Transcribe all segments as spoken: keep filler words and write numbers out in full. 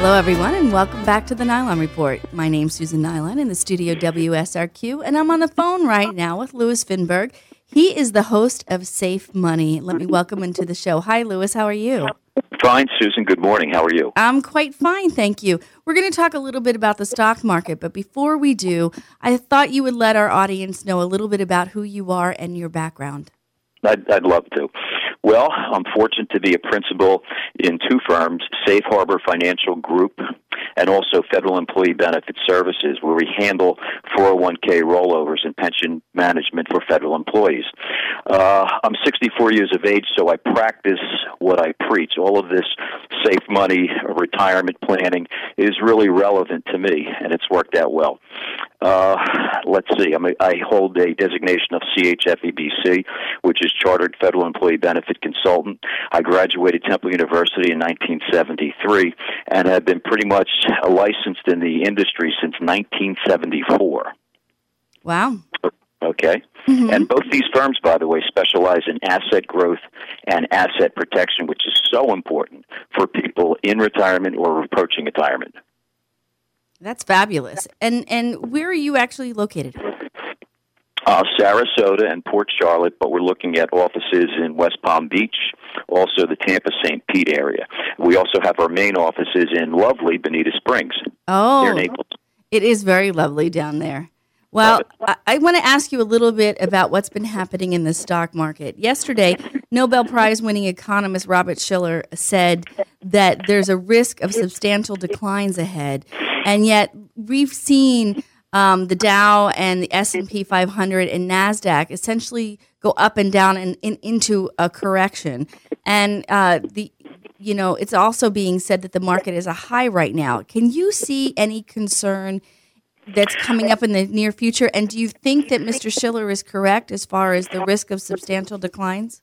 Hello, everyone, and welcome back to the Nylon Report. My name's Susan Nylon in the studio W S R Q, and I'm on the phone right now with Louis Finberg. He is the host of Safe Money. Let me welcome him to the show. Hi, Louis. How are you? Fine, Susan. Good morning. How are you? I'm quite fine, thank you. We're going to talk a little bit about the stock market, but before we do, I thought you would let our audience know a little bit about who you are and your background. I'd, I'd love to. Well, I'm fortunate to be a principal in two firms, Safe Harbor Financial Group and also Federal Employee Benefit Services, where we handle four oh one k rollovers and pension management for federal employees. Uh, I'm sixty-four years of age, so I practice what I preach. All of this safe money, retirement planning is really relevant to me, and it's worked out well. Uh, let's see, I'm a, I hold a designation of C H F E B C, which is Chartered Federal Employee Benefit Consultant. I graduated Temple University in nineteen seventy-three and have been pretty much licensed in the industry since nineteen seventy-four. Wow. Okay. Mm-hmm. And both these firms, by the way, specialize in asset growth and asset protection, which is so important for people in retirement or approaching retirement. That's fabulous. And and where are you actually located? Uh, Sarasota and Port Charlotte, but we're looking at offices in West Palm Beach, also the Tampa-Saint Pete area. We also have our main offices in lovely Bonita Springs. Oh, near Naples. It is very lovely down there. Well, I, I want to ask you a little bit about what's been happening in the stock market. Yesterday, Nobel Prize-winning economist Robert Shiller said that there's a risk of substantial declines ahead, and yet we've seen um, the Dow and the S and P five hundred and NASDAQ essentially go up and down and, and into a correction. And uh, the you know, it's also being said that the market is a high right now. Can you see any concern that's coming up in the near future? And do you think that Mister Shiller is correct as far as the risk of substantial declines?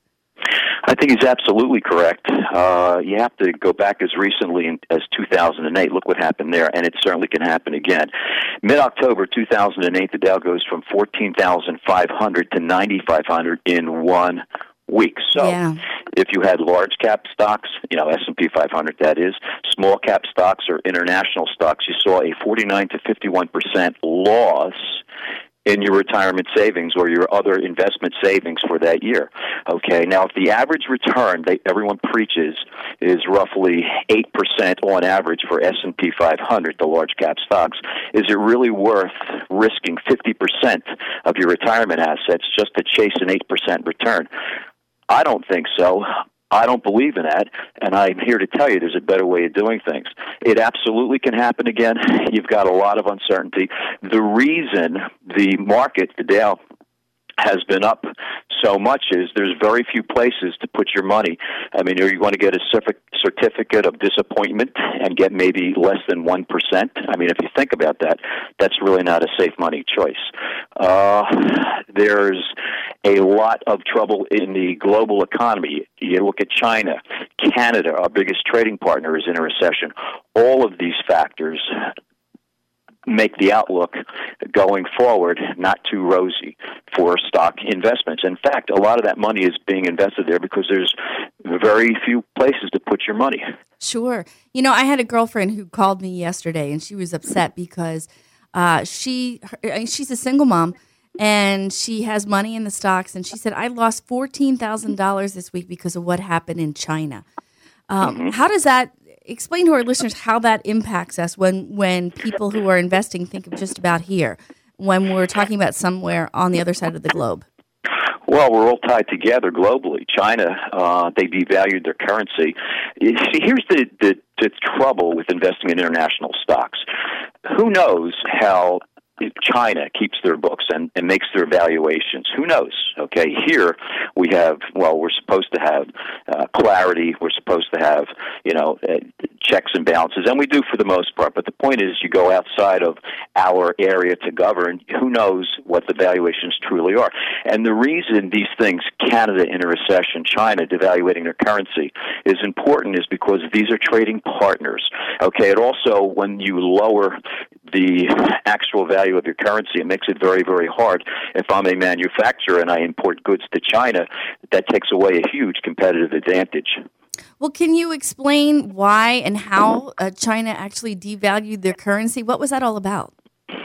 I think he's absolutely correct. Uh, you have to go back as recently in, as two thousand eight. Look what happened there, and it certainly can happen again. Mid-October two thousand eight, the Dow goes from fourteen thousand five hundred to ninety-five hundred in one week. So yeah. If you had large cap stocks, you know, S and P five hundred that is, small cap stocks or international stocks, you saw a forty-nine to fifty-one percent loss in your retirement savings or your other investment savings for that year. Okay, now if the average return that everyone preaches is roughly eight percent on average for S and P five hundred, the large cap stocks, is it really worth risking fifty percent of your retirement assets just to chase an eight percent return? I don't think so. I don't believe in that, and I'm here to tell you there's a better way of doing things. It absolutely can happen again. You've got a lot of uncertainty. The reason the market, the Dow, has been up so much is there's very few places to put your money. I mean, are you going to get a certificate of disappointment and get maybe less than one percent? I mean, if you think about that, that's really not a safe money choice. Uh, there's a lot of trouble in the global economy. You look at China, Canada, our biggest trading partner, is in a recession. All of these factors make the outlook going forward not too rosy for stock investments. In fact, a lot of that money is being invested there because there's very few places to put your money. Sure. You know, I had a girlfriend who called me yesterday, and she was upset because uh, she her, she's a single mom, and she has money in the stocks, and she said, I lost fourteen thousand dollars this week because of what happened in China. Um, mm-hmm. How does that explain to our listeners how that impacts us when, when people who are investing think of just about here, when we're talking about somewhere on the other side of the globe? Well, we're all tied together globally. China, uh, they devalued their currency. See, here's the, the, the trouble with investing in international stocks. Who knows how China keeps their books and, and makes their valuations? Who knows? Okay, here we have, well, we're supposed to have uh, clarity. We're supposed to have, you know, uh, checks and balances, and we do for the most part. But the point is, you go outside of our area to govern, who knows what the valuations truly are. And the reason these things, Canada in a recession, China devaluating their currency, is important is because these are trading partners. Okay, it also, when you lower the actual value of your currency, it makes it very, very hard. If I'm a manufacturer and I import goods to China, that takes away a huge competitive advantage. Well, can you explain why and how uh, China actually devalued their currency? What was that all about?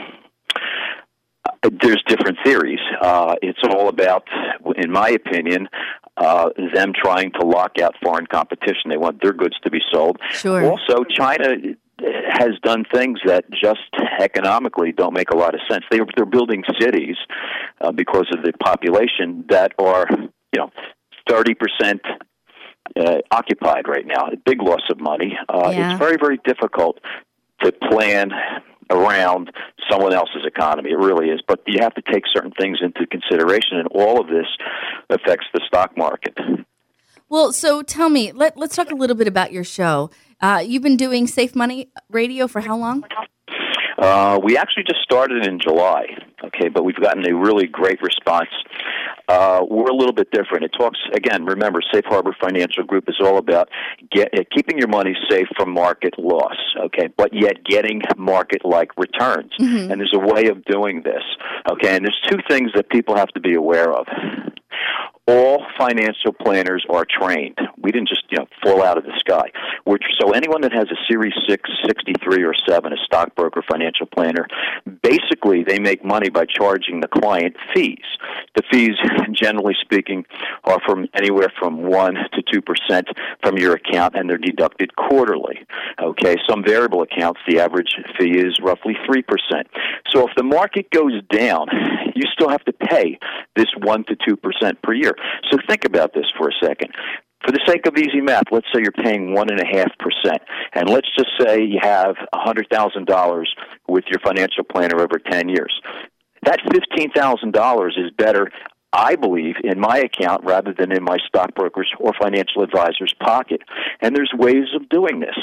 There's different theories. Uh, it's all about, in my opinion, uh, them trying to lock out foreign competition. They want their goods to be sold. Sure. Also, China has done things that just economically don't make a lot of sense. They, they're building cities uh, because of the population that are, you know, thirty percent uh, occupied right now. A big loss of money. Uh, Yeah. It's very, very difficult to plan around someone else's economy. It really is. But you have to take certain things into consideration, and all of this affects the stock market. Well, so tell me, let, let's talk a little bit about your show. Uh, you've been doing Safe Money Radio for how long? Uh, we actually just started in July, okay, but we've gotten a really great response. Uh, we're a little bit different. It talks, again, remember, Safe Harbor Financial Group is all about get, uh, keeping your money safe from market loss, okay, but yet getting market-like returns. Mm-hmm. And there's a way of doing this, okay, and there's two things that people have to be aware of. All financial planners are trained. We didn't just, you know, fall out of the sky. We're, so anyone that has a Series six, sixty-three, or seven, a stockbroker, financial planner, basically they make money by charging the client fees. The fees, generally speaking, are from anywhere from one to two percent from your account, and they're deducted quarterly. Okay, some variable accounts, the average fee is roughly three percent. So if the market goes down, you still have to pay this one to two percent per year. So think about this for a second. For the sake of easy math, let's say you're paying one and a half percent, and let's just say you have a hundred thousand dollars with your financial planner over ten years. That fifteen thousand dollars is better, I believe, in my account rather than in my stockbroker's or financial advisor's pocket. And there's ways of doing this.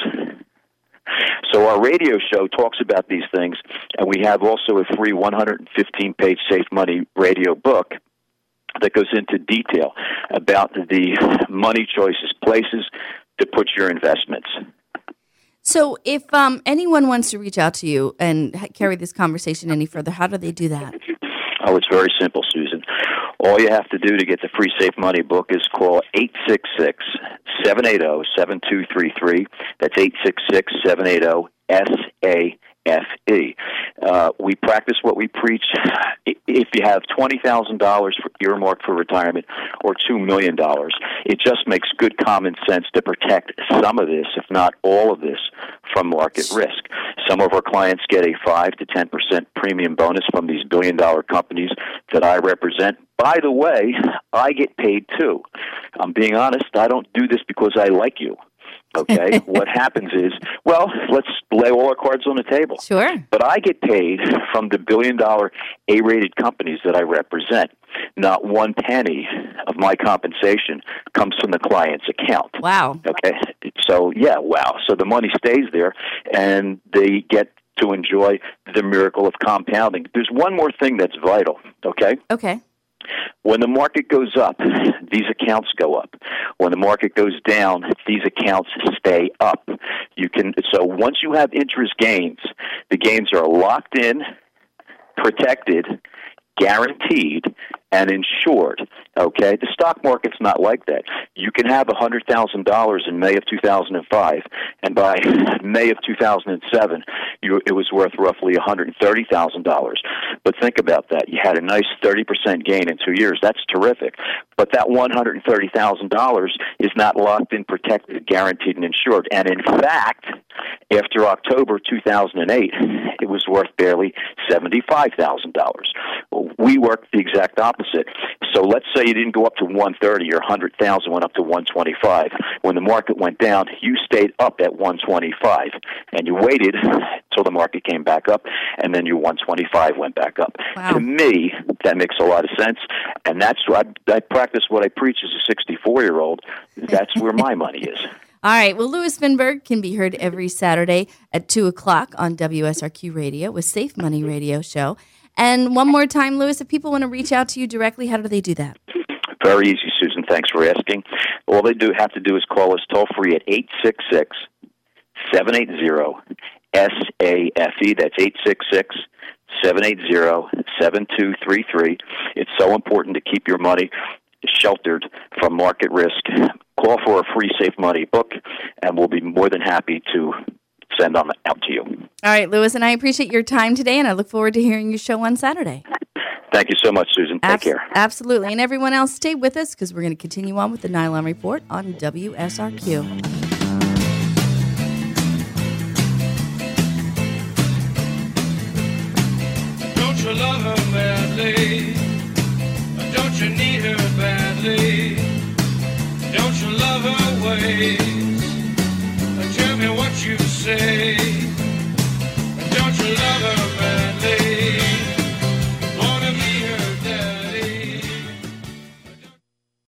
So our radio show talks about these things, and we have also a free one hundred fifteen page Safe Money radio book that goes into detail about the money choices, places to put your investments. So if um, anyone wants to reach out to you and ha- carry this conversation any further, how do they do that? Oh, it's very simple, Susan. All you have to do to get the free Safe Money book is call eight six six, seven eight zero, seven two three three. That's eight six six, seven eight zero, S A F E. Uh, we practice what we preach. If you have twenty thousand dollars earmarked for retirement or two million dollars, it just makes good common sense to protect some of this, if not all of this, from market risk. Some of our clients get a five to ten percent premium bonus from these billion-dollar companies that I represent. By the way, I get paid too. I'm being honest, I don't do this because I like you. Okay, what happens is, well, let's lay all our cards on the table. Sure. But I get paid from the billion-dollar A-rated companies that I represent. Not one penny of my compensation comes from the client's account. Wow. Okay, so, yeah, wow. So the money stays there, and they get to enjoy the miracle of compounding. There's one more thing that's vital, okay? Okay. When the market goes up, these accounts go up. When the market goes down, these accounts stay up. You can so once you have interest gains, the gains are locked in, protected, guaranteed, and insured. Okay, the stock market's not like that. You can have a hundred thousand dollars in May of two thousand and five, and by May of two thousand and seven, you, it was worth roughly a hundred and thirty thousand dollars. But think about that. You had a nice thirty percent gain in two years. That's terrific. But that one hundred and thirty thousand dollars is not locked in, protected, guaranteed, and insured. And in fact, after October two thousand and eight, it was worth barely seventy-five thousand dollars. Well, we worked the exact opposite. So let's say you didn't go up to one thirty or one hundred thousand, went up to one twenty-five. When the market went down, you stayed up at one twenty-five, and you waited until the market came back up, and then your one twenty-five went back up. Wow. To me, that makes a lot of sense, and that's what I, I practice what I preach as a sixty-four-year-old. That's where my money is. All right. Well, Louis Finberg can be heard every Saturday at two o'clock on W S R Q Radio with Safe Money Radio Show. And one more time, Louis, if people want to reach out to you directly, how do they do that? Very easy, Susan. Thanks for asking. All they do have to do is call us toll-free at eight six six, seven eight zero, S A F E. That's eight six six, seven eight zero, seven two three three. It's so important to keep your money sheltered from market risk. Call for a free Safe Money book, and we'll be more than happy to send them out to you. All right, Louis, and I appreciate your time today, and I look forward to hearing your show on Saturday. Thank you so much, Susan. Take Abs- care. Absolutely. And everyone else, stay with us because we're going to continue on with the Nylon Report on W S R Q. Don't you love her badly? Don't you need her badly? Don't you love her ways? Tell me what you say. Don't you love